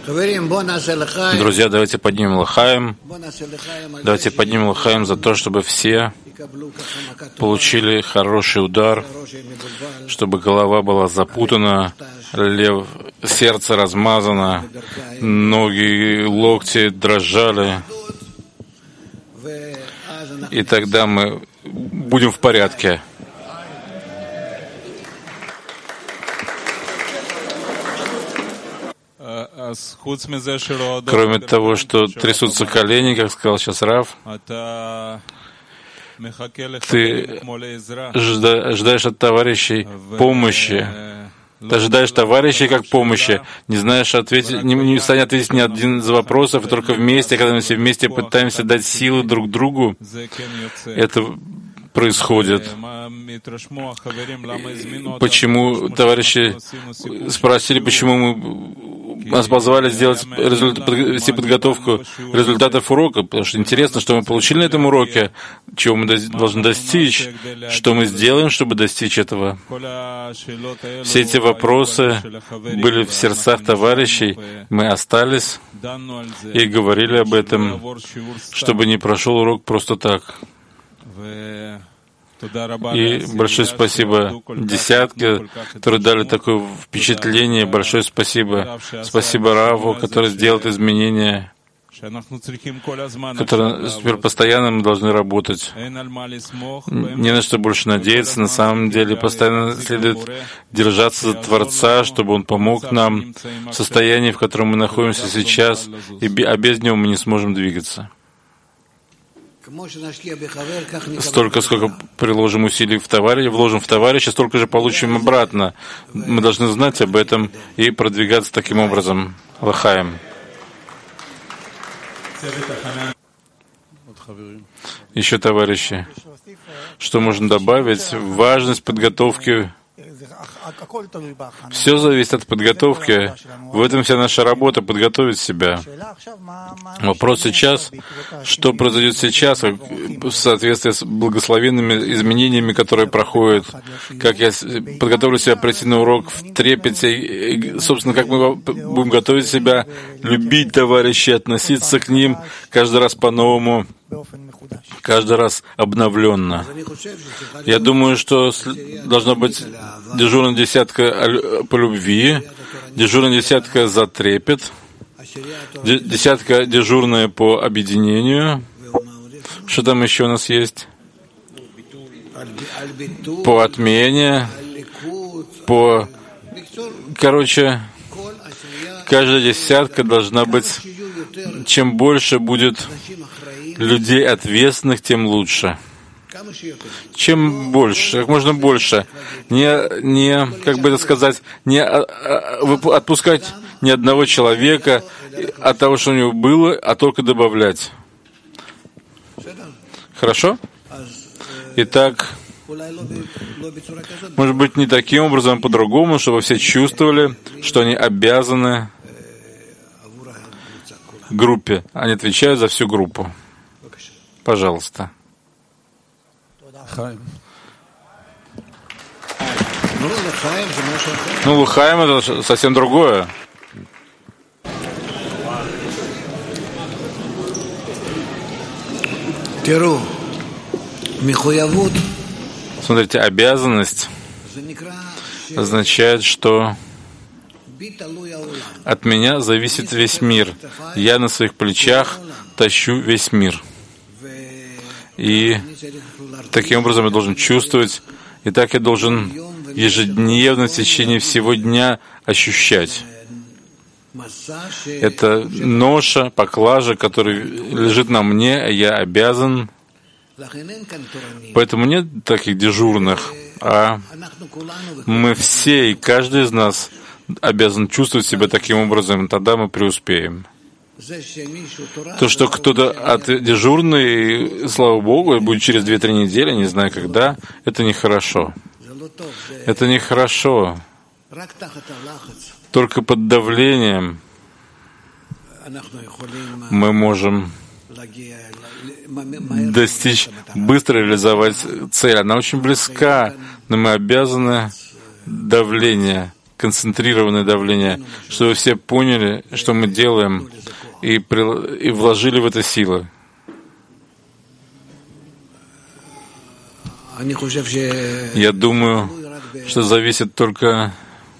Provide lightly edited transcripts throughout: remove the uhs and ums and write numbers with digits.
Друзья, давайте поднимем лахаем. Давайте поднимем лахаем за то, чтобы все получили хороший удар, чтобы голова была запутана, сердце размазано, ноги, локти дрожали. И тогда мы будем в порядке. Кроме того, что трясутся колени, как сказал сейчас Рав, ты ожидаешь от товарищей помощи. Ты ожидаешь товарищей как помощи, не знаешь ответить, не в состоянии ответить ни один из вопросов, и только вместе, когда мы все вместе пытаемся дать силы друг другу, это происходит. Почему товарищи спросили, почему мы нас позвали сделать вести подготовку результатов урока, потому что интересно, что мы получили на этом уроке, чего мы должны достичь, что мы сделаем, чтобы достичь этого. Все эти вопросы были в сердцах товарищей, мы остались и говорили об этом, чтобы не прошел урок просто так. И большое спасибо десятке, которые дали такое впечатление. Большое спасибо. Спасибо Раву, который сделал изменения, которые теперь постоянно мы должны работать. Не на что больше надеяться. На самом деле постоянно следует держаться за Творца, чтобы Он помог нам в состоянии, в котором мы находимся сейчас, а без Него мы не сможем двигаться. Столько, сколько приложим усилий вложим в товарища, столько же получим обратно. Мы должны знать об этом и продвигаться таким образом. Лахаем. Еще, товарищи, что можно добавить? Важность подготовки. Все зависит от подготовки. В этом вся наша работа — подготовить себя. Вопрос сейчас, что произойдет сейчас, в соответствии с благословенными изменениями, которые проходят, как я подготовлю себя прийти на урок в трепете, и, собственно, как мы будем готовить себя, любить товарищей, относиться к ним каждый раз по-новому, каждый раз обновленно. Я думаю, что должна быть дежурная десятка по любви, дежурная десятка за трепет, десятка дежурная по объединению. Что там еще у нас есть? По отмене, Короче, каждая десятка должна быть, чем больше будет людей ответственных, тем лучше. Чем больше, как можно больше. Не как бы это сказать, не отпускать ни одного человека от того, что у него было, а только добавлять. Хорошо? Итак, может быть, не таким образом, а по-другому, чтобы все чувствовали, что они обязаны группе. Они отвечают за всю группу. Пожалуйста. Ну, лахаем — это совсем другое. Смотрите, обязанность означает, что от меня зависит весь мир. Я на своих плечах тащу весь мир. И таким образом я должен чувствовать, и так я должен ежедневно в течение всего дня ощущать. Это ноша, поклажа, которая лежит на мне, а я обязан. Поэтому нет таких дежурных, а мы все, и каждый из нас обязан чувствовать себя таким образом, и тогда мы преуспеем. То, что кто-то дежурный, слава Богу, будет через 2-3 недели, не знаю когда, это нехорошо. Это нехорошо. Только под давлением мы можем достичь, быстро реализовать цель. Она очень близка, но мы обязаны давление концентрированное давление, чтобы все поняли, что мы делаем, и вложили в это силы. Я думаю, что зависит только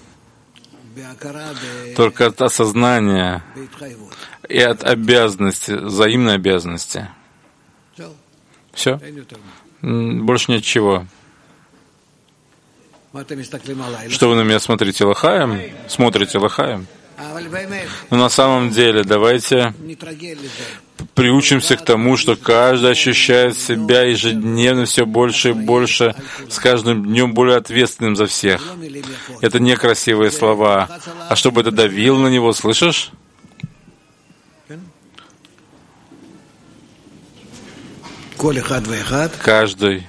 от осознания и от обязанности, взаимной обязанности. Все. Больше ничего. Что вы на меня смотрите, Лахаем? Смотрите, Лахаем? Но на самом деле, давайте приучимся к тому, что каждый ощущает себя ежедневно все больше и больше, с каждым днем более ответственным за всех. Это не красивые слова. А чтобы это давило на него, слышишь? Каждый,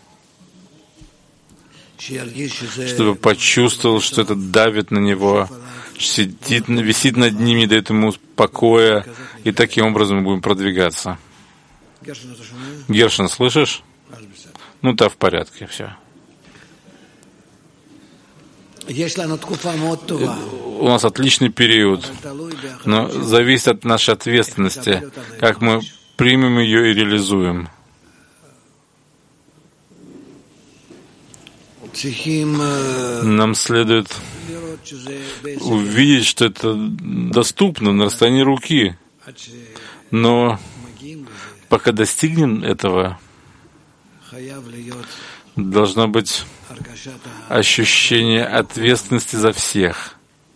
чтобы почувствовал, что это давит на него, сидит, висит над ним, не дает ему покоя, и таким образом мы будем продвигаться. Гершин, слышишь? Ну, да, в порядке, все. У нас отличный период, но зависит от нашей ответственности, как мы примем ее и реализуем. Нам следует увидеть, что это доступно на расстоянии руки. Но пока достигнем этого, должно быть ощущение ответственности за всех.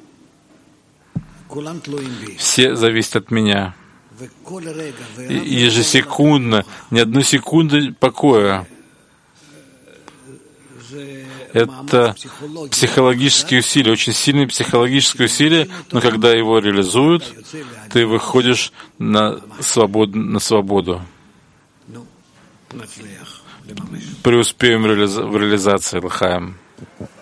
Все зависят от меня. И ежесекундно, ни одной секунды покоя. Это психологические усилия, очень сильные психологические усилия, но когда его реализуют, ты выходишь на свободу. Преуспеем в реализации, Лахаем.